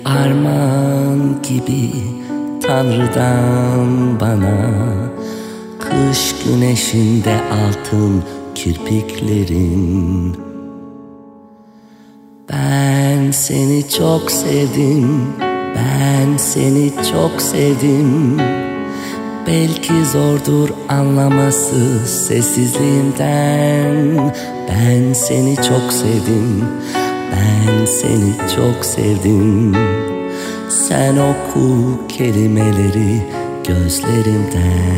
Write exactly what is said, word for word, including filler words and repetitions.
Armağan gibi Tanrı'dan bana, kış güneşinde altın kirpiklerin. Ben seni çok sevdim, ben seni çok sevdim. Belki zordur anlaması sessizliğimden. Ben seni çok sevdim, ben seni çok sevdim. Sen oku kelimeleri gözlerimden.